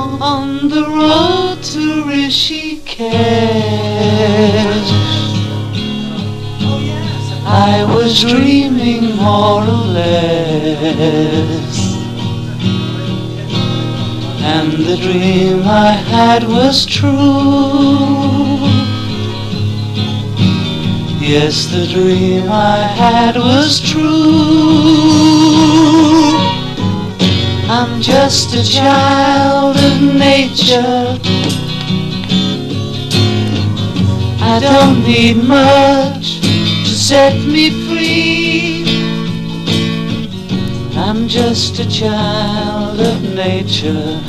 on the road to Rishikesh. I was dreaming more or less, and the dream I had was true. Yes, the dream I had was true. I'm just a child of nature. I don't need much to set me free. I'm just a child of nature.